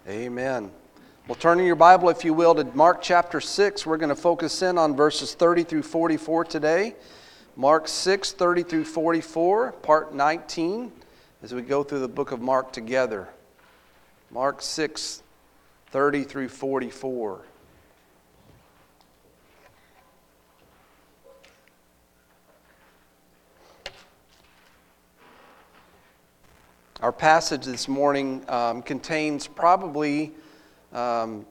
Amen. Well, turn in your Bible, if you will, to Mark chapter 6. We're going to focus in on verses 30 through 44 today. Mark 6, 30 through 44, part 19, as we go through the book of Mark together. Mark 6, 30 through 44. Our passage this morning contains probably one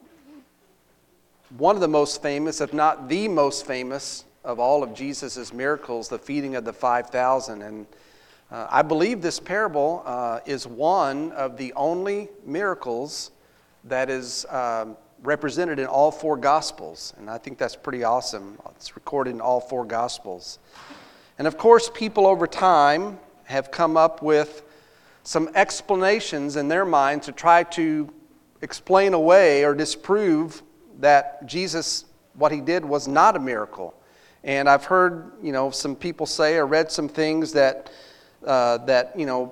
of the most famous, if not the most famous, of all of Jesus' miracles, the feeding of the 5,000. And I believe this parable is one of the only miracles that is represented in all four Gospels. And I think that's pretty awesome. It's recorded in all four Gospels. And of course, people over time have come up with some explanations in their mind to try to explain away or disprove that Jesus, what he did was not a miracle. And I've heard, some people say or read some things that the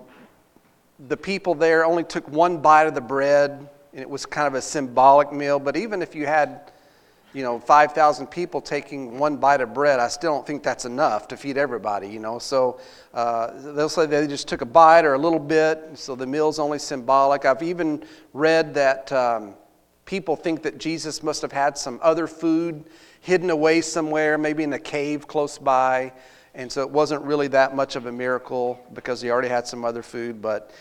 people there only took one bite of the bread, and it was kind of a symbolic meal. But even if you had, 5,000 people taking one bite of bread, I still don't think that's enough to feed everybody, So they'll say they just took a bite or a little bit, so the meal's only symbolic. I've even read that people think that Jesus must have had some other food hidden away somewhere, maybe in a cave close by, and so it wasn't really that much of a miracle because he already had some other food. But,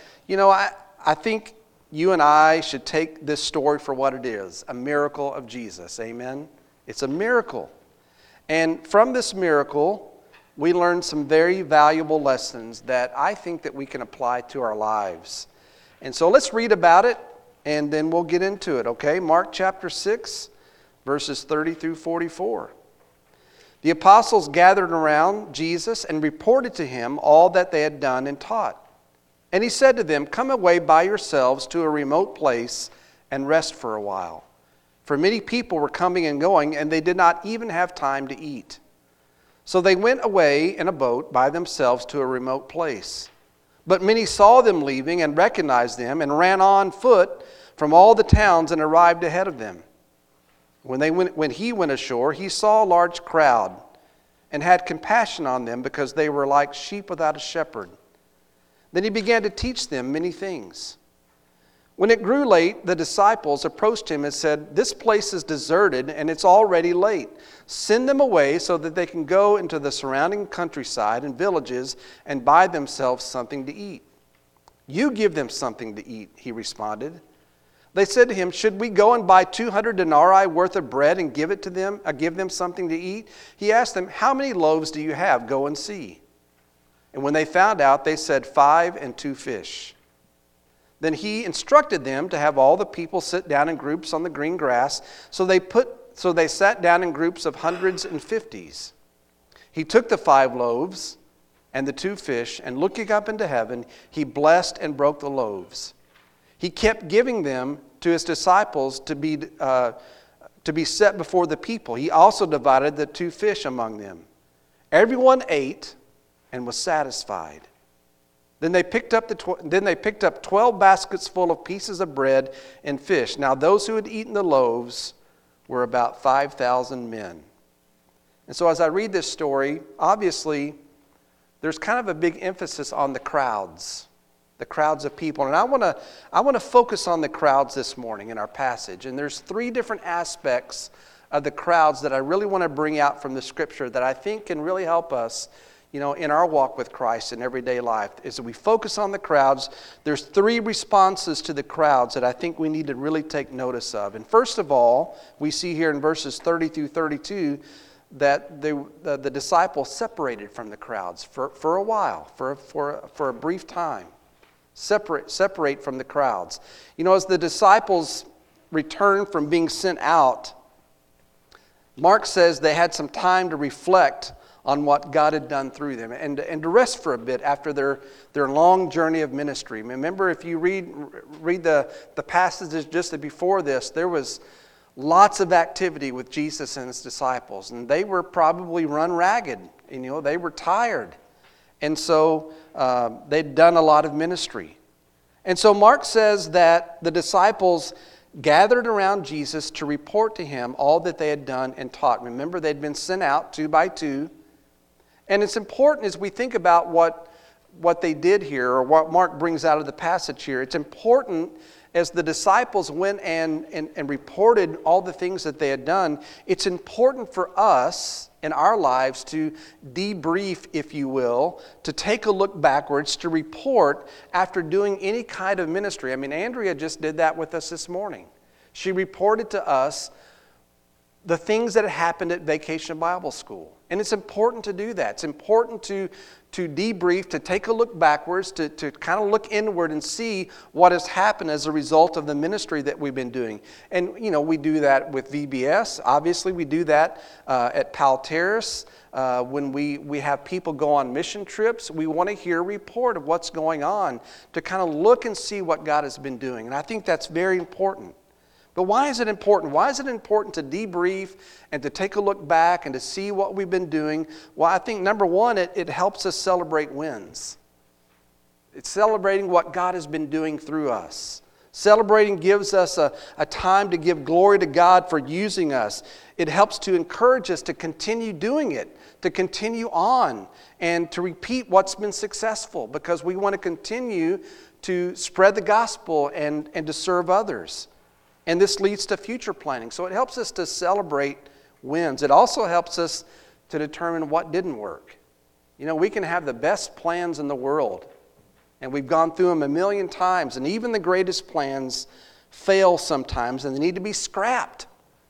I think you and I should take this story for what it is, a miracle of Jesus. Amen? It's a miracle. And from this miracle, we learn some very valuable lessons that I think that we can apply to our lives. And so let's read about it, and then we'll get into it, okay? Mark chapter 6, verses 30 through 44. The apostles gathered around Jesus and reported to him all that they had done and taught. And he said to them, "Come away by yourselves to a remote place and rest for a while." For many people were coming and going, and they did not even have time to eat. So they went away in a boat by themselves to a remote place. But many saw them leaving and recognized them and ran on foot from all the towns and arrived ahead of them. When he went ashore, he saw a large crowd and had compassion on them because they were like sheep without a shepherd. Then he began to teach them many things. When it grew late, the disciples approached him and said, "This place is deserted and it's already late. Send them away so that they can go into the surrounding countryside and villages and buy themselves something to eat." "You give them something to eat," he responded. They said to him, "Should we go and buy 200 denarii worth of bread and give them something to eat?" He asked them, "How many loaves do you have? Go and see." And when they found out, they said, 5 and 2 fish. Then he instructed them to have all the people sit down in groups on the green grass. So they sat down in groups of hundreds and fifties. He took the 5 loaves and the 2 fish, and looking up into heaven, he blessed and broke the loaves. He kept giving them to his disciples to be set before the people. He also divided the 2 fish among them. Everyone ate and was satisfied. Then they picked up 12 baskets full of pieces of bread and fish. Now those who had eaten the loaves were about 5,000 men. And so as I read this story, obviously there's kind of a big emphasis on the crowds of people. And I want to focus on the crowds this morning in our passage. And there's 3 different aspects of the crowds that I really want to bring out from the scripture that I think can really help us in our walk with Christ in everyday life. As we focus on the crowds, there's 3 responses to the crowds that I think we need to really take notice of. And first of all, we see here in verses 30 through 32 that the disciples separated from the crowds for a while, for a brief time. Separate from the crowds. As the disciples returned from being sent out, Mark says they had some time to reflect on what God had done through them and to rest for a bit after their long journey of ministry. Remember, if you read the passages just before this, there was lots of activity with Jesus and his disciples, and they were probably run ragged. They were tired. And so they'd done a lot of ministry. And so Mark says that the disciples gathered around Jesus to report to him all that they had done and taught. Remember, they'd been sent out 2 by 2. And it's important as we think about what they did here, or what Mark brings out of the passage here. It's important as the disciples went and reported all the things that they had done, it's important for us in our lives to debrief, if you will, to take a look backwards, to report after doing any kind of ministry. I mean, Andrea just did that with us this morning. She reported to us the things that had happened at Vacation Bible School. And it's important to do that. It's important to debrief, to take a look backwards, to kind of look inward and see what has happened as a result of the ministry that we've been doing. And, we do that with VBS. Obviously, we do that at Pal Terrace. When we have people go on mission trips, we want to hear a report of what's going on, to kind of look and see what God has been doing. And I think that's very important. But why is it important? Why is it important to debrief and to take a look back and to see what we've been doing? Well, I think, number one, it helps us celebrate wins. It's celebrating what God has been doing through us. Celebrating gives us a time to give glory to God for using us. It helps to encourage us to continue doing it, to continue on, and to repeat what's been successful, because we want to continue to spread the gospel and to serve others. And this leads to future planning. So it helps us to celebrate wins. It also helps us to determine what didn't work. We can have the best plans in the world, and we've gone through them a million times, and even the greatest plans fail sometimes, and they need to be scrapped.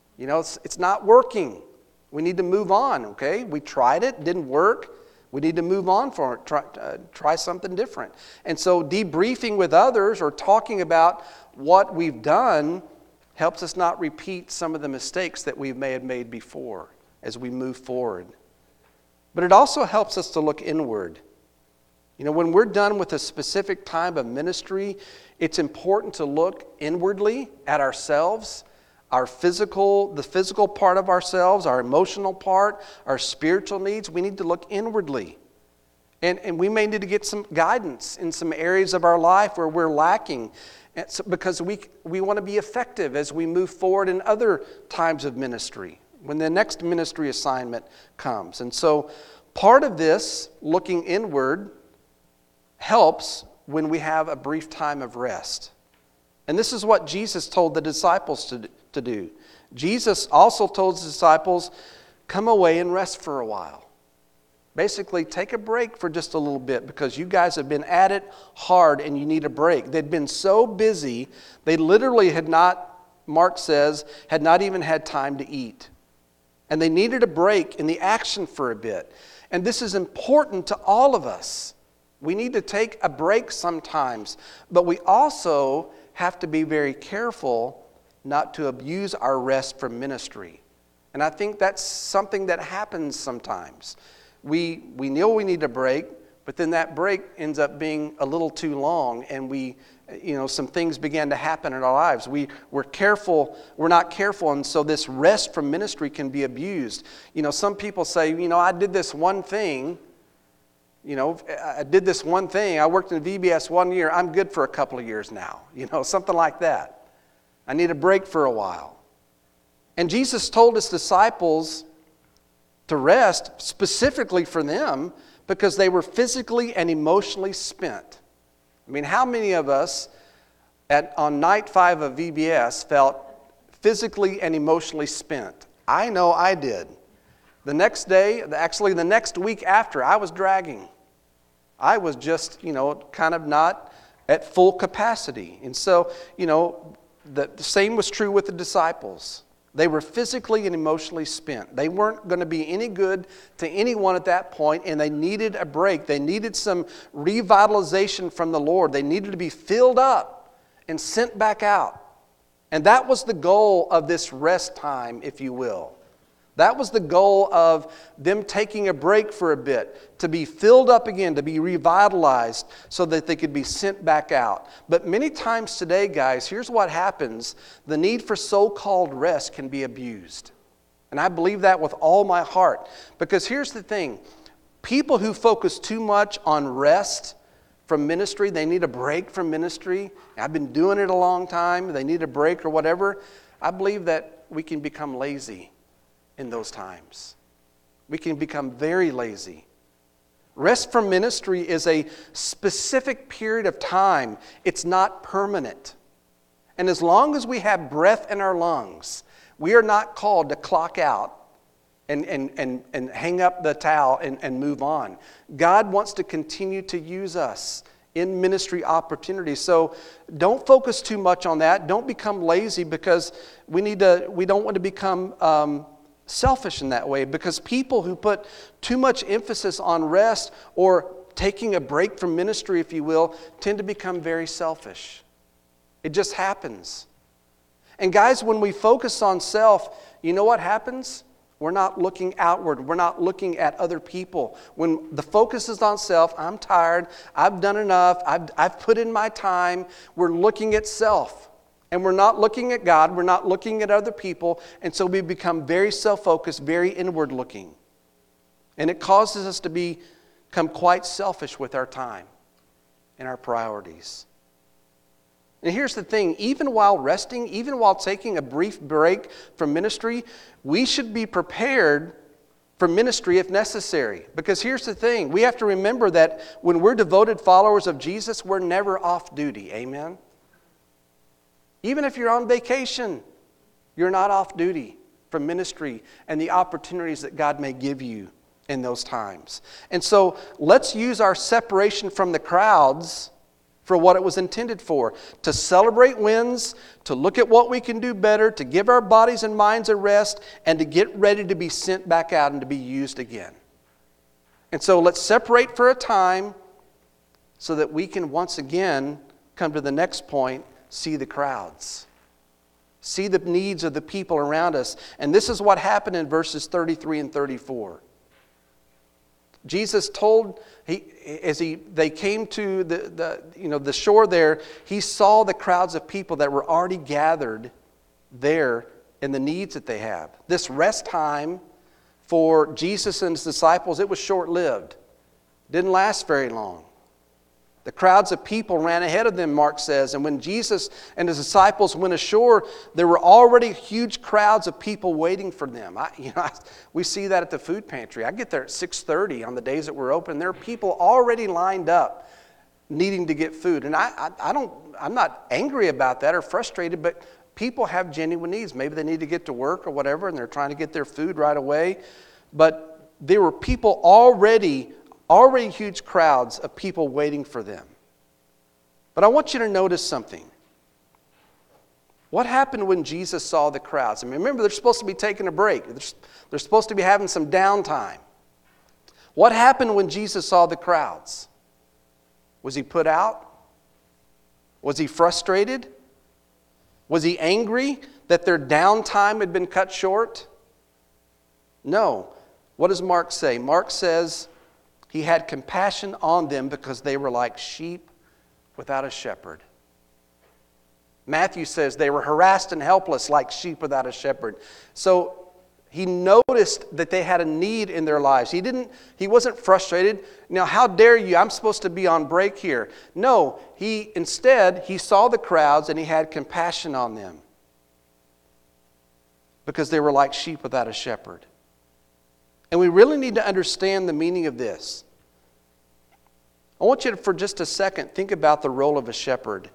It's not working. We need to move on, okay? We tried it, didn't work. We need to move on for it, try something different. And so debriefing with others or talking about what we've done helps us not repeat some of the mistakes that we may have made before as we move forward. But it also helps us to look inward. When we're done with a specific time of ministry, it's important to look inwardly at ourselves, the physical part of ourselves, our emotional part, our spiritual needs. We need to look inwardly. And we may need to get some guidance in some areas of our life where we're lacking, because we want to be effective as we move forward in other times of ministry, when the next ministry assignment comes. And so part of this, looking inward, helps when we have a brief time of rest. And this is what Jesus told the disciples to do. Jesus also told his disciples, come away and rest for a while. Basically, take a break for just a little bit, because you guys have been at it hard and you need a break. They'd been so busy, they literally had not, Mark says, had not even had time to eat. And they needed a break in the action for a bit. And this is important to all of us. We need to take a break sometimes, but we also have to be very careful not to abuse our rest from ministry. And I think that's something that happens sometimes. We know we need a break, but then that break ends up being a little too long, and some things began to happen in our lives. We're not careful, and so this rest from ministry can be abused. Some people say, I did this one thing. I worked in VBS 1 year. I'm good for a couple of years now. Something like that. I need a break for a while. And Jesus told his disciples to rest specifically for them because they were physically and emotionally spent. I mean, how many of us on night 5 of VBS felt physically and emotionally spent? I know I did. The next day, actually the next week after, I was dragging. I was just, kind of not at full capacity. And so, the same was true with the disciples. They were physically and emotionally spent. They weren't going to be any good to anyone at that point, and they needed a break. They needed some revitalization from the Lord. They needed to be filled up and sent back out. And that was the goal of this rest time, if you will. That was the goal of them taking a break for a bit, to be filled up again, to be revitalized so that they could be sent back out. But many times today, guys, here's what happens. The need for so-called rest can be abused. And I believe that with all my heart. Because here's the thing. People who focus too much on rest from ministry, they need a break from ministry. I've been doing it a long time, they need a break or whatever. I believe that we can become lazy in those times. We can become very lazy. Rest from ministry is a specific period of time. It's not permanent. And as long as we have breath in our lungs, we are not called to clock out and hang up the towel and move on. God wants to continue to use us in ministry opportunities. So don't focus too much on that. Don't become lazy, because we don't want to become selfish in that way, because people who put too much emphasis on rest or taking a break from ministry, if you will, tend to become very selfish. It just happens. And guys, when we focus on self, you know what happens? We're not looking outward. We're not looking at other people. When the focus is on self, I'm tired, I've done enough, I've put in my time, we're looking at self. And we're not looking at God, we're not looking at other people, and so we become very self-focused, very inward-looking. And it causes us to become quite selfish with our time and our priorities. And here's the thing, even while resting, even while taking a brief break from ministry, we should be prepared for ministry if necessary. Because here's the thing, we have to remember that when we're devoted followers of Jesus, we're never off duty. Amen? Even if you're on vacation, you're not off duty from ministry and the opportunities that God may give you in those times. And so let's use our separation from the crowds for what it was intended for, to celebrate wins, to look at what we can do better, to give our bodies and minds a rest, and to get ready to be sent back out and to be used again. And so let's separate for a time so that we can once again come to the next point, see the crowds. See the needs of the people around us. And this is what happened in verses 33 and 34. Jesus told, they came to the shore there, he saw the crowds of people that were already gathered there and the needs that they have. This rest time for Jesus and his disciples, it was short-lived. Didn't last very long. The crowds of people ran ahead of them, Mark says, and when Jesus and his disciples went ashore, there were already huge crowds of people waiting for them. We see that at the food pantry. I get there at 6:30 on the days that we're open. There are people already lined up needing to get food. And I'm not angry about that or frustrated, but people have genuine needs. Maybe they need to get to work or whatever, and they're trying to get their food right away. But there were people already huge crowds of people waiting for them. But I want you to notice something. What happened when Jesus saw the crowds? I mean, remember, they're supposed to be taking a break. They're supposed to be having some downtime. What happened when Jesus saw the crowds? Was he put out? Was he frustrated? Was he angry that their downtime had been cut short? No. What does Mark say? Mark says, he had compassion on them because they were like sheep without a shepherd. Matthew says they were harassed and helpless like sheep without a shepherd. So he noticed that they had a need in their lives. He wasn't frustrated. Now, how dare you? I'm supposed to be on break here. No, instead, he saw the crowds and he had compassion on them because they were like sheep without a shepherd. And we really need to understand the meaning of this. I want you to, for just a second, think about the role of a shepherd.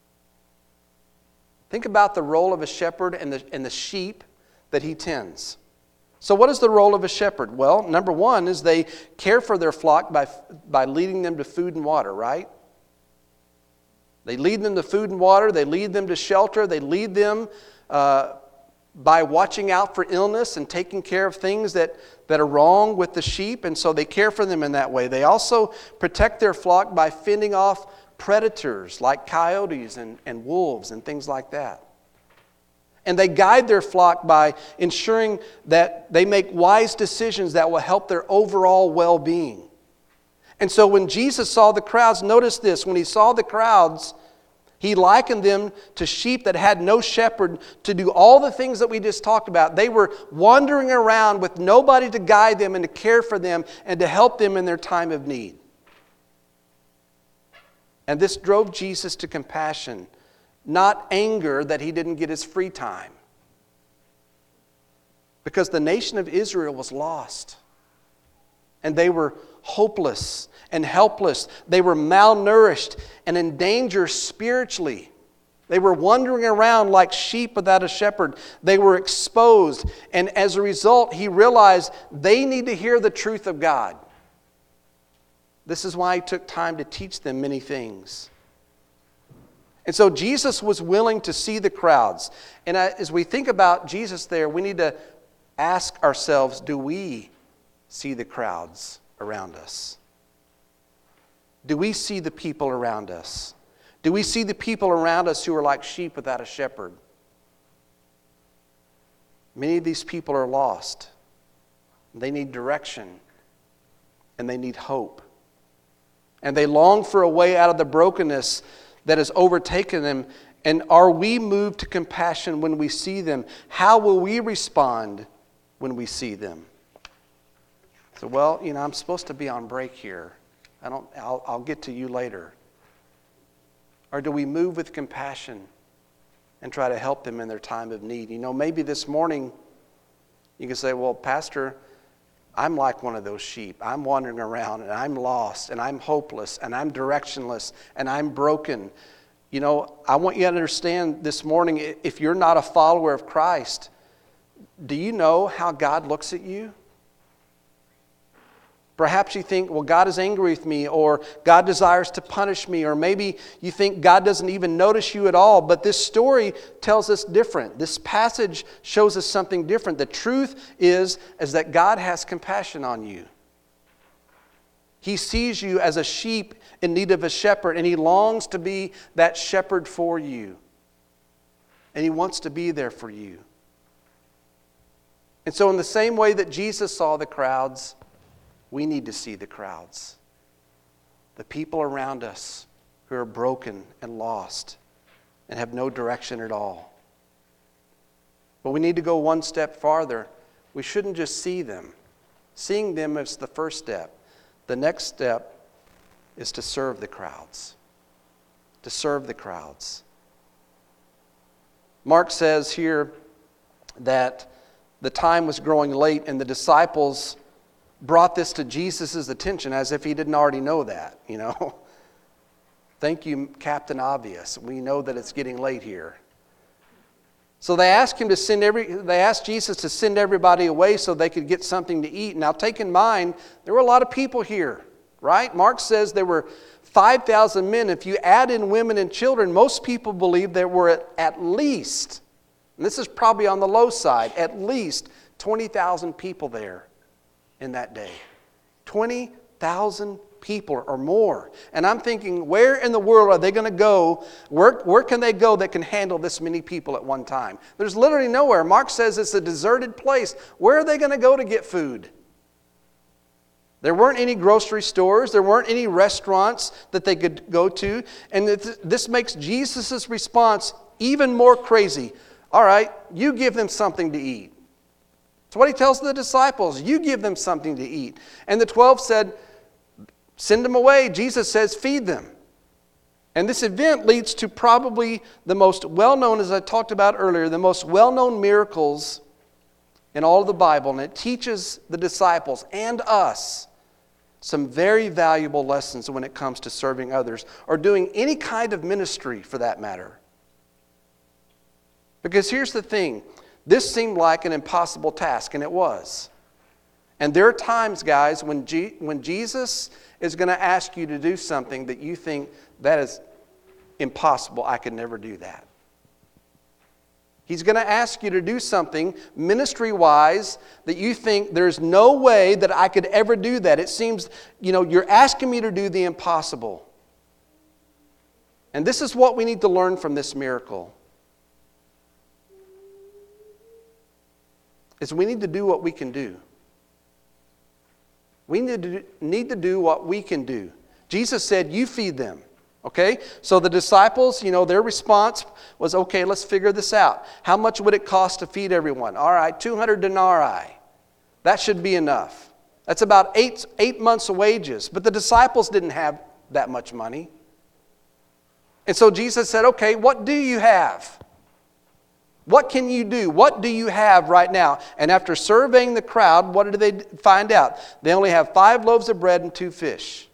Think about the role of a shepherd and the sheep that he tends. So what is the role of a shepherd? Well, number one is they care for their flock by leading them to food and water, right? They lead them to food and water. They lead them to shelter. They lead them by watching out for illness and taking care of things that are wrong with the sheep, and so they care for them in that way. They also protect their flock by fending off predators like coyotes and wolves and things like that. And they guide their flock by ensuring that they make wise decisions that will help their overall well-being. And so when Jesus saw the crowds, notice this, when he saw the crowds, he likened them to sheep that had no shepherd to do all the things that we just talked about. They were wandering around with nobody to guide them and to care for them and to help them in their time of need. And this drove Jesus to compassion, not anger that he didn't get his free time. Because the nation of Israel was lost. And they were hopeless and helpless. They were malnourished and in danger spiritually. They were wandering around like sheep without a shepherd. They were exposed. And as a result, he realized they need to hear the truth of God. This is why he took time to teach them many things. And so Jesus was willing to see the crowds. And as we think about Jesus there, we need to ask ourselves, do we see the crowds around us? Do we see the people around us? Do we see the people around us who are like sheep without a shepherd? Many of these people are lost. They need direction. And they need hope. And they long for a way out of the brokenness that has overtaken them. And are we moved to compassion when we see them? How will we respond when we see them? So, well, I'm supposed to be on break here. I'll get to you later. Or do we move with compassion and try to help them in their time of need? Maybe this morning you can say, well, Pastor, I'm like one of those sheep. I'm wandering around and I'm lost and I'm hopeless and I'm directionless and I'm broken. I want you to understand this morning, if you're not a follower of Christ, do you know how God looks at you? Perhaps you think, well, God is angry with me, or God desires to punish me, or maybe you think God doesn't even notice you at all. But this story tells us different. This passage shows us something different. The truth is that God has compassion on you. He sees you as a sheep in need of a shepherd, and He longs to be that shepherd for you. And He wants to be there for you. And so in the same way that Jesus saw the crowds, we need to see the crowds. The people around us who are broken and lost and have no direction at all. But we need to go one step farther. We shouldn't just see them. Seeing them is the first step. The next step is to serve the crowds. To serve the crowds. Mark says here that the time was growing late and the disciples brought this to Jesus' attention as if He didn't already know that, Thank you, Captain Obvious. We know that it's getting late here. So they asked Jesus to send everybody away so they could get something to eat. Now take in mind, there were a lot of people here, right? Mark says there were 5,000 men. If you add in women and children, most people believe there were at least, and this is probably on the low side, at least 20,000 people there in that day. 20,000 people or more. And I'm thinking, where in the world are they going to go? Where can they go that can handle this many people at one time? There's literally nowhere. Mark says it's a deserted place. Where are they going to go to get food? There weren't any grocery stores. There weren't any restaurants that they could go to. And this makes Jesus' response even more crazy. All right, you give them something to eat. That's what He tells the disciples. You give them something to eat. And the 12 said, send them away. Jesus says, feed them. And this event leads to probably the most well-known, as I talked about earlier, the most well-known miracles in all of the Bible. And it teaches the disciples and us some very valuable lessons when it comes to serving others or doing any kind of ministry for that matter. Because here's the thing. This seemed like an impossible task, and it was. And there are times, guys, when Jesus is going to ask you to do something that you think, that is impossible, I could never do that. He's going to ask you to do something ministry-wise that you think there's no way that I could ever do that. It seems, you're asking me to do the impossible. And this is what we need to learn from this miracle. Is we need to do what we can do. We need to do what we can do. Jesus said, you feed them. Okay? So the disciples, their response was, okay, let's figure this out. How much would it cost to feed everyone? All right, 200 denarii. That should be enough. That's about eight months' wages. But the disciples didn't have that much money. And so Jesus said, okay, what do you have? What can you do? What do you have right now? And after surveying the crowd, what did they find out? They only have 5 loaves of bread and 2 fish.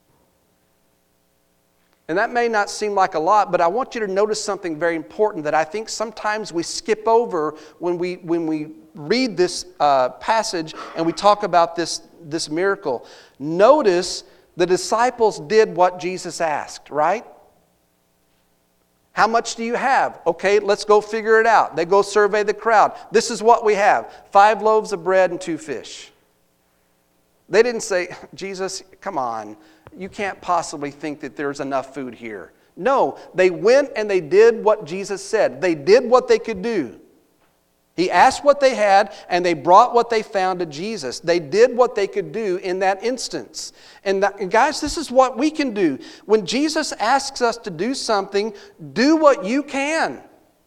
And that may not seem like a lot, but I want you to notice something very important that I think sometimes we skip over when we read this passage and we talk about this miracle. Notice the disciples did what Jesus asked, right? How much do you have? Okay, let's go figure it out. They go survey the crowd. This is what we have. 5 loaves of bread and 2 fish. They didn't say, Jesus, come on. You can't possibly think that there's enough food here. No, they went and they did what Jesus said. They did what they could do. He asked what they had, and they brought what they found to Jesus. They did what they could do in that instance. And guys, this is what we can do. When Jesus asks us to do something, do what you can.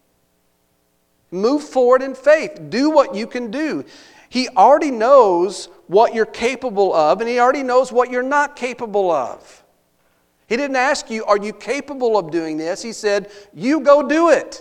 Move forward in faith. Do what you can do. He already knows what you're capable of, and He already knows what you're not capable of. He didn't ask you, are you capable of doing this? He said, you go do it.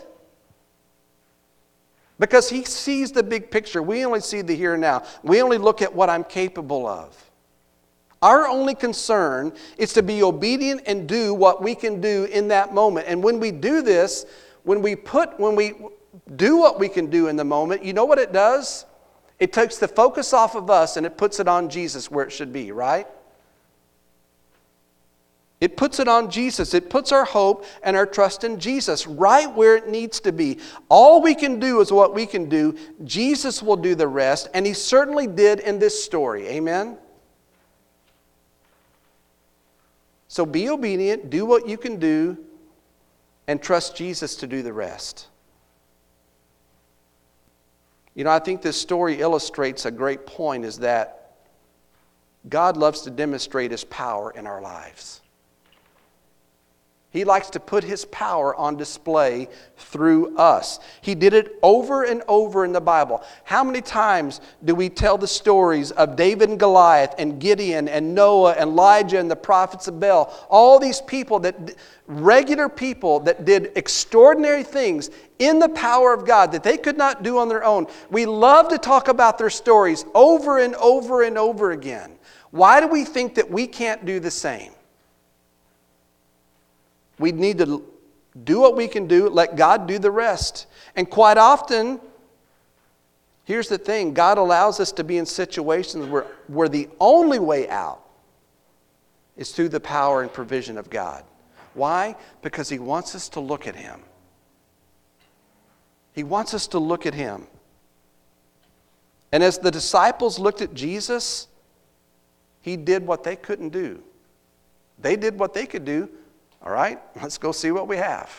Because He sees the big picture. We only see the here and now. We only look at what I'm capable of. Our only concern is to be obedient and do what we can do in that moment. And when we do this, when we do what we can do in the moment, you know what it does? It takes the focus off of us and it puts it on Jesus where it should be, right? It puts it on Jesus. It puts our hope and our trust in Jesus right where it needs to be. All we can do is what we can do. Jesus will do the rest, and He certainly did in this story. Amen? So be obedient, do what you can do, and trust Jesus to do the rest. You know, I think this story illustrates a great point, is that God loves to demonstrate His power in our lives. He likes to put His power on display through us. He did it over and over in the Bible. How many times do we tell the stories of David and Goliath and Gideon and Noah and Elijah and the prophets of Baal? All these people, regular people that did extraordinary things in the power of God that they could not do on their own. We love to talk about their stories over and over and over again. Why do we think that we can't do the same? We need to do what we can do, let God do the rest. And quite often, here's the thing, God allows us to be in situations where the only way out is through the power and provision of God. Why? Because He wants us to look at Him. He wants us to look at Him. And as the disciples looked at Jesus, He did what they couldn't do. They did what they could do. All right, let's go see what we have.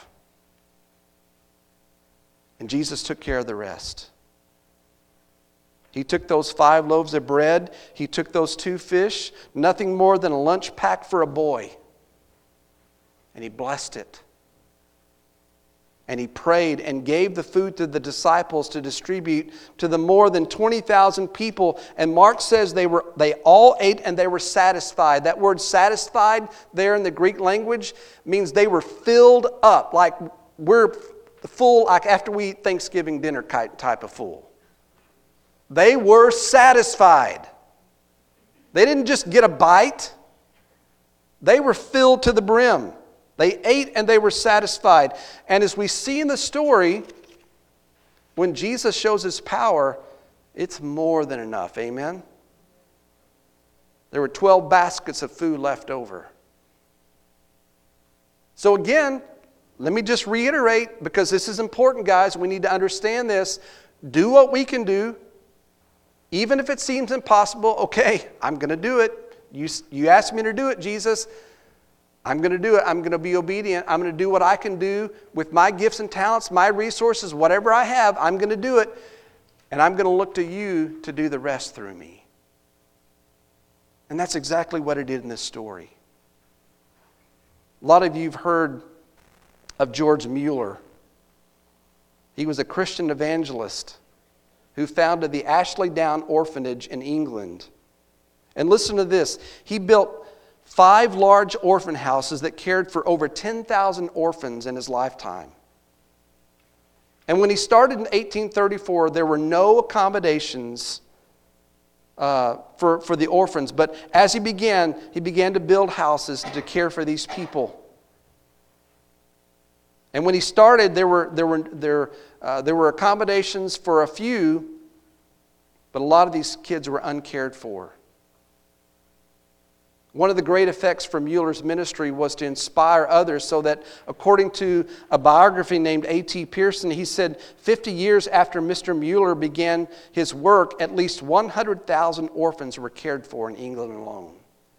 And Jesus took care of the rest. He took those 5 loaves of bread. He took those 2 fish, nothing more than a lunch pack for a boy. And He blessed it. And He prayed and gave the food to the disciples to distribute to the more than 20,000 people. And Mark says they all ate and they were satisfied. That word satisfied there in the Greek language means they were filled up. Like we're full, like after we eat Thanksgiving dinner type of full. They were satisfied. They didn't just get a bite. They were filled to the brim. They ate and they were satisfied. And as we see in the story, when Jesus shows His power, it's more than enough. Amen? There were 12 baskets of food left over. So again, let me just reiterate, because this is important, guys. We need to understand this. Do what we can do. Even if it seems impossible, okay, I'm going to do it. You asked me to do it, Jesus. I'm going to do it. I'm going to be obedient. I'm going to do what I can do with my gifts and talents, my resources, whatever I have, I'm going to do it. And I'm going to look to You to do the rest through me. And that's exactly what He did in this story. A lot of you have heard of George Mueller. He was a Christian evangelist who founded the Ashley Down Orphanage in England. And listen to this. He built 5 large orphan houses that cared for over 10,000 orphans in his lifetime. And when he started in 1834, there were no accommodations for the orphans. But as he began to build houses to care for these people. And when he started, there were accommodations for a few, but a lot of these kids were uncared for. One of the great effects from Mueller's ministry was to inspire others, so that, according to a biography named A.T. Pierson, he said 50 years after Mr. Mueller began his work, at least 100,000 orphans were cared for in England alone.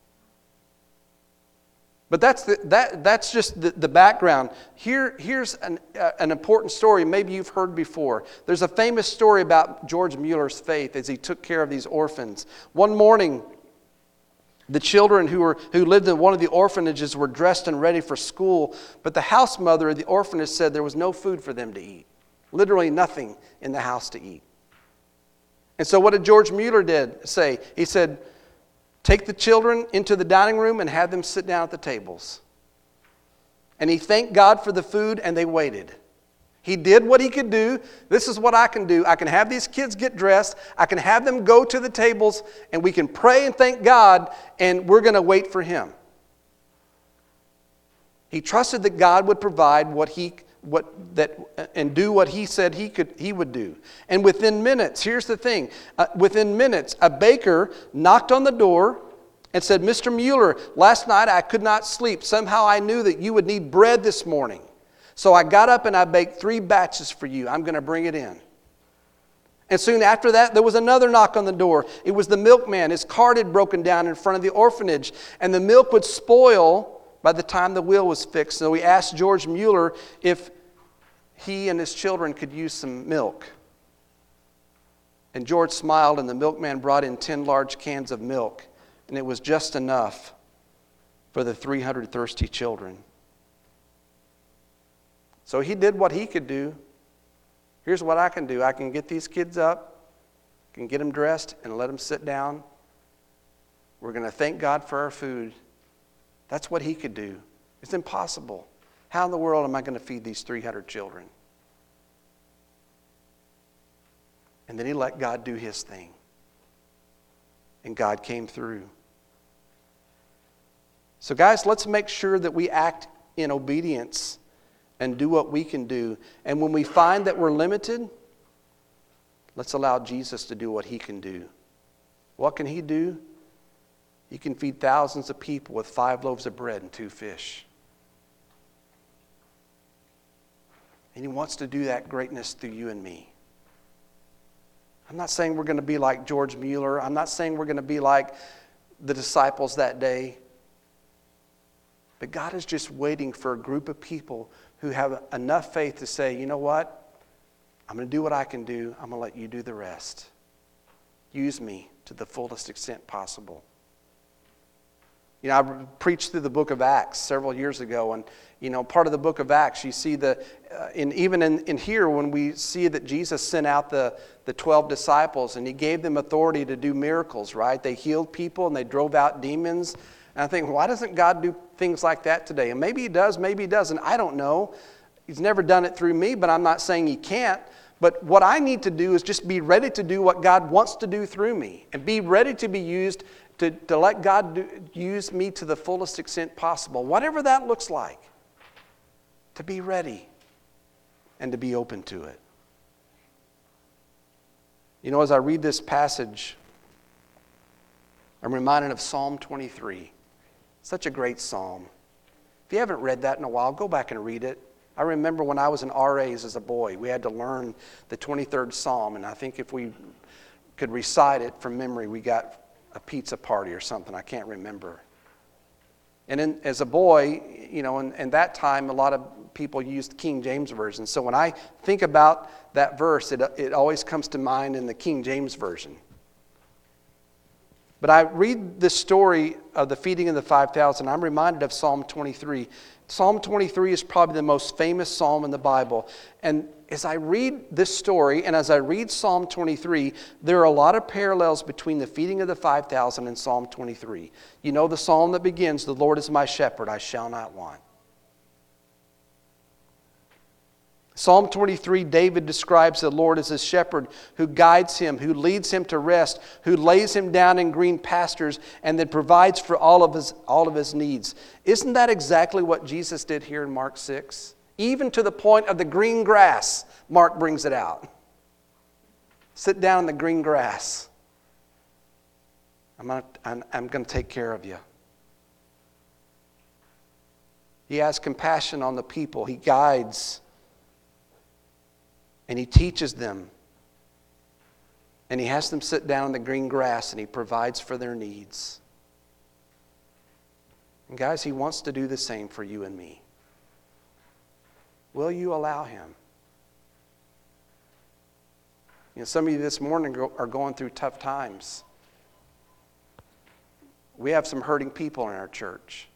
But that's just the background. Here's an important story maybe you've heard before. There's a famous story about George Mueller's faith as he took care of these orphans. One morning, the children who lived in one of the orphanages were dressed and ready for school, but the house mother of the orphanage said there was no food for them to eat. Literally nothing in the house to eat. And so what did George Mueller say? He said, take the children into the dining room and have them sit down at the tables. And he thanked God for the food, and they waited. He did what he could do. This is what I can do. I can have these kids get dressed. I can have them go to the tables, and we can pray and thank God, and we're going to wait for him. He trusted that God would provide and do what he said he would do. And within minutes, here's the thing, within minutes, a baker knocked on the door and said, Mr. Mueller, last night I could not sleep. Somehow I knew that you would need bread this morning. So I got up and I baked 3 batches for you. I'm going to bring it in. And soon after that, there was another knock on the door. It was the milkman. His cart had broken down in front of the orphanage, and the milk would spoil by the time the wheel was fixed. So he asked George Mueller if he and his children could use some milk. And George smiled, and the milkman brought in 10 large cans of milk, and it was just enough for the 300 thirsty children. So he did what he could do. Here's what I can do. I can get these kids up, can get them dressed, and let them sit down. We're going to thank God for our food. That's what he could do. It's impossible. How in the world am I going to feed these 300 children? And then he let God do his thing. And God came through. So guys, let's make sure that we act in obedience and do what we can do. And when we find that we're limited, let's allow Jesus to do what he can do. What can he do? He can feed thousands of people with 5 loaves of bread and 2 fish. And he wants to do that greatness through you and me. I'm not saying we're going to be like George Mueller. I'm not saying we're going to be like the disciples that day. But God is just waiting for a group of people who have enough faith to say, you know what? I'm going to do what I can do. I'm going to let you do the rest. Use me to the fullest extent possible. You know, I preached through the book of Acts several years ago, and you know, part of the book of Acts, you see even in here when we see that Jesus sent out the 12 disciples, and he gave them authority to do miracles, right? They healed people and they drove out demons. And I think, why doesn't God do things like that today? And maybe he does, maybe he doesn't. I don't know. He's never done it through me, but I'm not saying he can't. But what I need to do is just be ready to do what God wants to do through me, and be ready to be used to let God use me to the fullest extent possible, whatever that looks like. To be ready and to be open to it. You know, as I read this passage, I'm reminded of Psalm 23. Such a great psalm. If you haven't read that in a while, go back and read it. I remember when I was in RAs as a boy, we had to learn the 23rd Psalm, and I think if we could recite it from memory, we got a pizza party or something. I can't remember. And as a boy, you know, in that time, a lot of people used King James Version. So when I think about that verse, it always comes to mind in the King James Version. But I read this story of the feeding of the 5,000. I'm reminded of Psalm 23. Psalm 23 is probably the most famous psalm in the Bible. And as I read this story and as I read Psalm 23, there are a lot of parallels between the feeding of the 5,000 and Psalm 23. You know the psalm that begins, "The Lord is my shepherd, I shall not want." Psalm 23, David describes the Lord as his shepherd who guides him, who leads him to rest, who lays him down in green pastures, and then provides for all of his needs. Isn't that exactly what Jesus did here in Mark 6? Even to the point of the green grass, Mark brings it out. Sit down in the green grass. I'm going to take care of you. He has compassion on the people. He guides. And he teaches them. And he has them sit down in the green grass and he provides for their needs. And guys, he wants to do the same for you and me. Will you allow him? You know, some of you this morning are going through tough times. We have some hurting people in our church.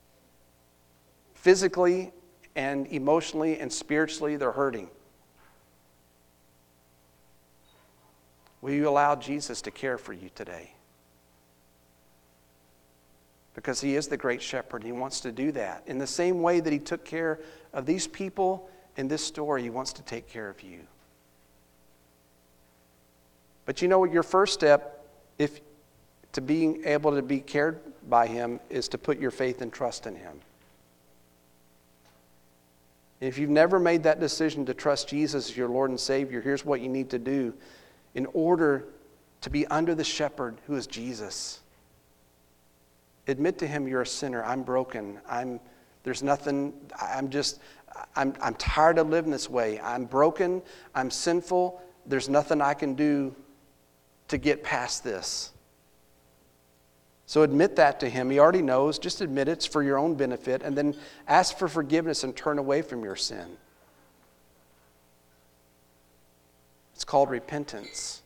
Physically and emotionally and spiritually, they're hurting. Will you allow Jesus to care for you today? Because he is the great shepherd. He wants to do that. In the same way that he took care of these people in this story, he wants to take care of you. But you know what? Your first step to being able to be cared by him is to put your faith and trust in him. If you've never made that decision to trust Jesus as your Lord and Savior, here's what you need to do in order to be under the shepherd who is Jesus. Admit to him you're a sinner. I'm broken. I'm tired of living this way. I'm broken. I'm sinful. There's nothing I can do to get past this. So admit that to him. He already knows. Just admit it's for your own benefit, and then ask for forgiveness and turn away from your sin. It's called repentance.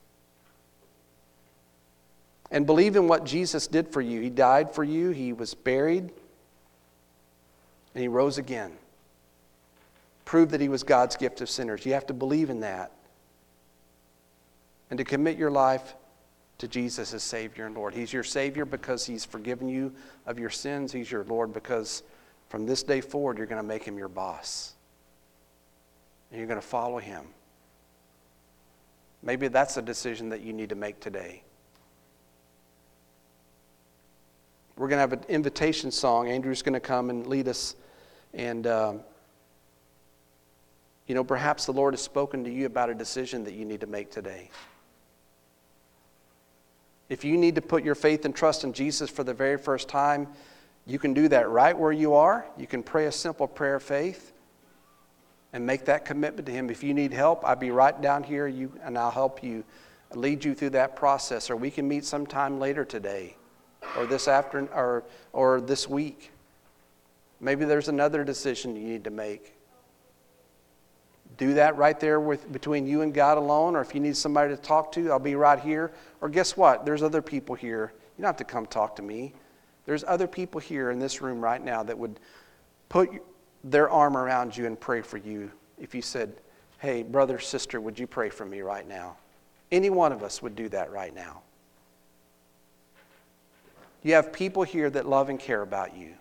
And believe in what Jesus did for you. He died for you. He was buried. And he rose again. Prove that he was God's gift of sinners. You have to believe in that. And to commit your life to Jesus as Savior and Lord. He's your Savior because he's forgiven you of your sins. He's your Lord because from this day forward you're going to make him your boss. And you're going to follow him. Maybe that's a decision that you need to make today. We're going to have an invitation song. Andrew's going to come and lead us. And, perhaps the Lord has spoken to you about a decision that you need to make today. If you need to put your faith and trust in Jesus for the very first time, you can do that right where you are. You can pray a simple prayer of faith and make that commitment to him. If you need help, I'll be right down here and I'll help you, lead you through that process. Or we can meet sometime later today or this afternoon or this week. Maybe there's another decision you need to make. Do that right there between you and God alone, or if you need somebody to talk to, I'll be right here. Or guess what? There's other people here. You don't have to come talk to me. There's other people here in this room right now that would put their arm around you and pray for you if you said, hey, brother, sister, would you pray for me right now? Any one of us would do that right now. You have people here that love and care about you.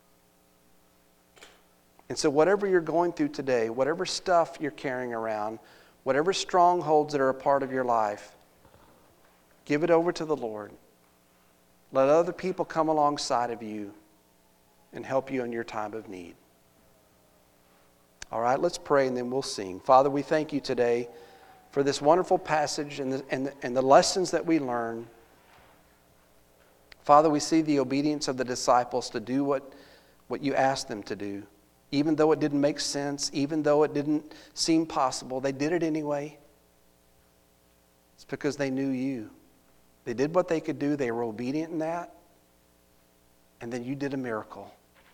And so whatever you're going through today, whatever stuff you're carrying around, whatever strongholds that are a part of your life, give it over to the Lord. Let other people come alongside of you and help you in your time of need. All right, let's pray and then we'll sing. Father, we thank you today for this wonderful passage and the lessons that we learn. Father, we see the obedience of the disciples to do what you asked them to do. Even though it didn't make sense, even though it didn't seem possible, they did it anyway. It's because they knew you. They did what they could do. They were obedient in that. And then you did a miracle.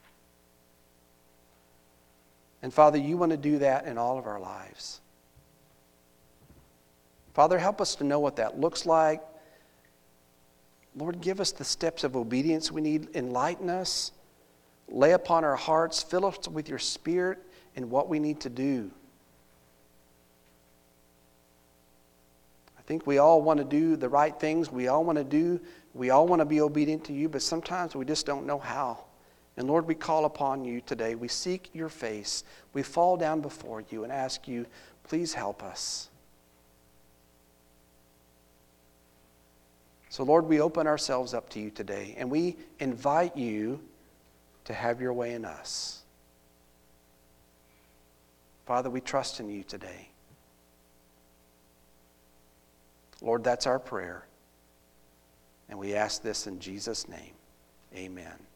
And Father, you want to do that in all of our lives. Father, help us to know what that looks like. Lord, give us the steps of obedience we need. Enlighten us. Lay upon our hearts. Fill us with your Spirit and what we need to do. I think we all want to do the right things. We all want to be obedient to you, but sometimes we just don't know how. And Lord, we call upon you today. We seek your face. We fall down before you and ask you, please help us. So Lord, we open ourselves up to you today, and we invite you to have your way in us. Father, we trust in you today. Lord, that's our prayer. And we ask this in Jesus' name. Amen.